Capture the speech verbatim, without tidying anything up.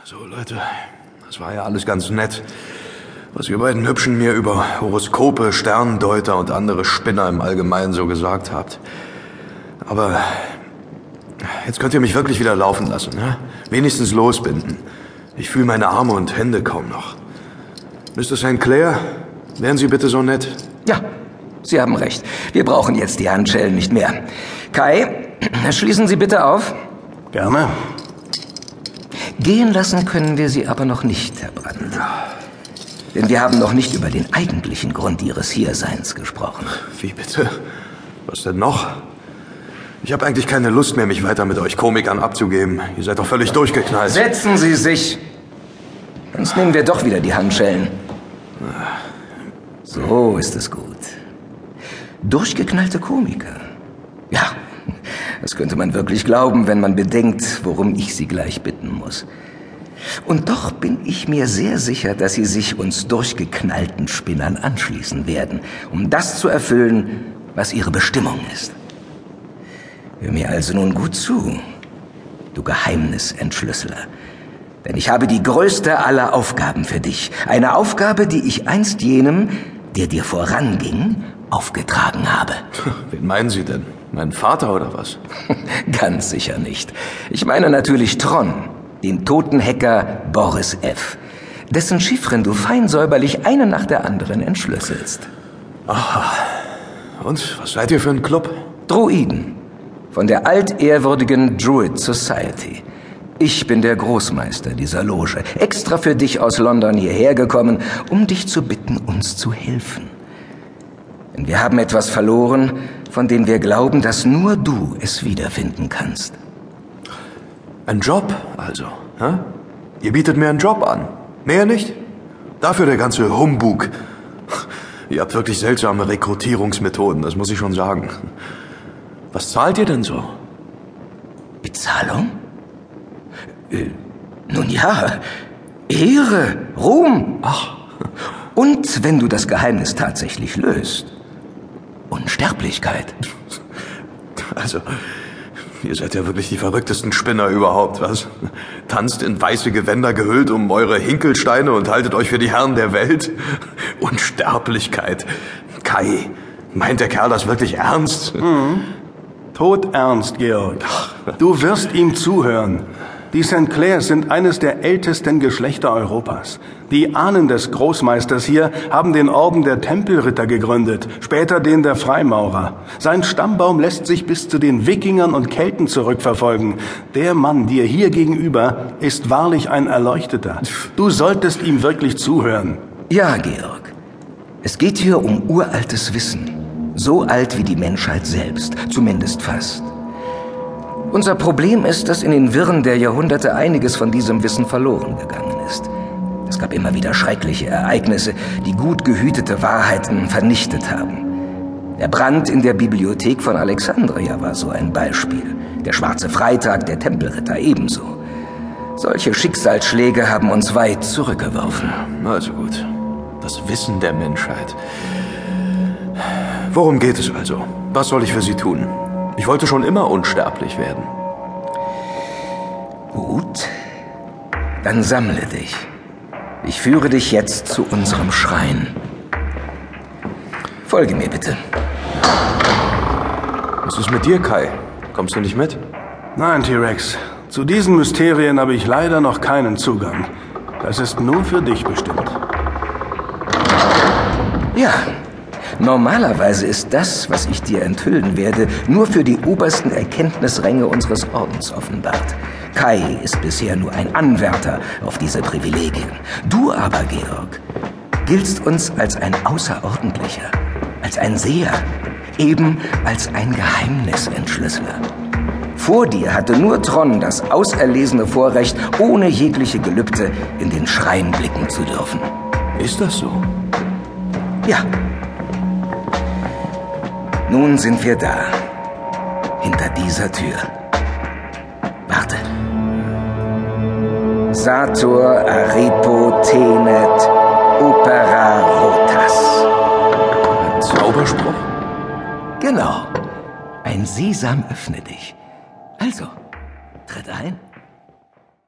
So, Leute, das war ja alles ganz nett, was ihr beiden Hübschen mir über Horoskope, Sterndeuter und andere Spinner im Allgemeinen so gesagt habt. Aber jetzt könnt ihr mich wirklich wieder laufen lassen, ne? Wenigstens losbinden. Ich fühle meine Arme und Hände kaum noch. Mister Sankt Clair, wären Sie bitte so nett? Ja, Sie haben recht. Wir brauchen jetzt die Handschellen nicht mehr. Kai, schließen Sie bitte auf. Gerne. Gehen lassen können wir Sie aber noch nicht, Herr Brandt. Denn wir haben noch nicht über den eigentlichen Grund Ihres Hierseins gesprochen. Wie bitte? Was denn noch? Ich habe eigentlich keine Lust mehr, mich weiter mit euch Komikern abzugeben. Ihr seid doch völlig durchgeknallt. Setzen Sie sich! Sonst nehmen wir doch wieder die Handschellen. So ist es gut. Durchgeknallte Komiker. Ja, das könnte man wirklich glauben, wenn man bedenkt, worum ich Sie gleich bitten muss. Und doch bin ich mir sehr sicher, dass Sie sich uns durchgeknallten Spinnern anschließen werden, um das zu erfüllen, was Ihre Bestimmung ist. Hör mir also nun gut zu, du Geheimnisentschlüsseler. Denn ich habe die größte aller Aufgaben für dich. Eine Aufgabe, die ich einst jenem, der dir voranging, aufgetragen habe. Wen meinen Sie denn? Meinen Vater oder was? Ganz sicher nicht. Ich meine natürlich Tron, den toten Hacker Boris F., dessen Chiffren du fein säuberlich eine nach der anderen entschlüsselst. Aha. Und, was seid ihr für ein Club? Druiden. Von der altehrwürdigen Druid Society. Ich bin der Großmeister dieser Loge, extra für dich aus London hierher gekommen, um dich zu bitten, uns zu helfen. Denn wir haben etwas verloren, von dem wir glauben, dass nur du es wiederfinden kannst. Ein Job, also, hä? Ihr bietet mir einen Job an. Mehr nicht? Dafür der ganze Humbug. Ihr habt wirklich seltsame Rekrutierungsmethoden, das muss ich schon sagen. Was zahlt ihr denn so? Bezahlung? Äh, nun ja, Ehre, Ruhm. Ach. Und wenn du das Geheimnis tatsächlich löst, Unsterblichkeit. Also, ihr seid ja wirklich die verrücktesten Spinner überhaupt, was? Tanzt in weiße Gewänder gehüllt um eure Hinkelsteine und haltet euch für die Herren der Welt? Unsterblichkeit. Kai, meint der Kerl das wirklich ernst? Mhm. Todernst, Georg. Du wirst ihm zuhören. Die Sankt Clairs sind eines der ältesten Geschlechter Europas. Die Ahnen des Großmeisters hier haben den Orden der Tempelritter gegründet, später den der Freimaurer. Sein Stammbaum lässt sich bis zu den Wikingern und Kelten zurückverfolgen. Der Mann dir hier gegenüber ist wahrlich ein Erleuchteter. Du solltest ihm wirklich zuhören. Ja, Georg. Es geht hier um uraltes Wissen. So alt wie die Menschheit selbst, zumindest fast. Unser Problem ist, dass in den Wirren der Jahrhunderte einiges von diesem Wissen verloren gegangen ist. Es gab immer wieder schreckliche Ereignisse, die gut gehütete Wahrheiten vernichtet haben. Der Brand in der Bibliothek von Alexandria war so ein Beispiel. Der Schwarze Freitag der Tempelritter ebenso. Solche Schicksalsschläge haben uns weit zurückgeworfen. Also gut. Das Wissen der Menschheit. Worum geht es also? Was soll ich für Sie tun? Ich wollte schon immer unsterblich werden. Gut. Dann sammle dich. Ich führe dich jetzt zu unserem Schrein. Folge mir bitte. Was ist mit dir, Kai? Kommst du nicht mit? Nein, T-Rex. Zu diesen Mysterien habe ich leider noch keinen Zugang. Das ist nur für dich bestimmt. Ja. Normalerweise ist das, was ich dir enthüllen werde, nur für die obersten Erkenntnisränge unseres Ordens offenbart. Kai ist bisher nur ein Anwärter auf diese Privilegien. Du aber, Georg, giltst uns als ein Außerordentlicher, als ein Seher, eben als ein Geheimnisentschlüsseler. Vor dir hatte nur Tron das auserlesene Vorrecht, ohne jegliche Gelübde in den Schrein blicken zu dürfen. Ist das so? Ja. Nun sind wir da. Hinter dieser Tür. Warte. Sator Aripo Tenet Opera Rotas. Ein Zauberspruch? Genau. Ein Sesam öffne dich. Also, tritt ein.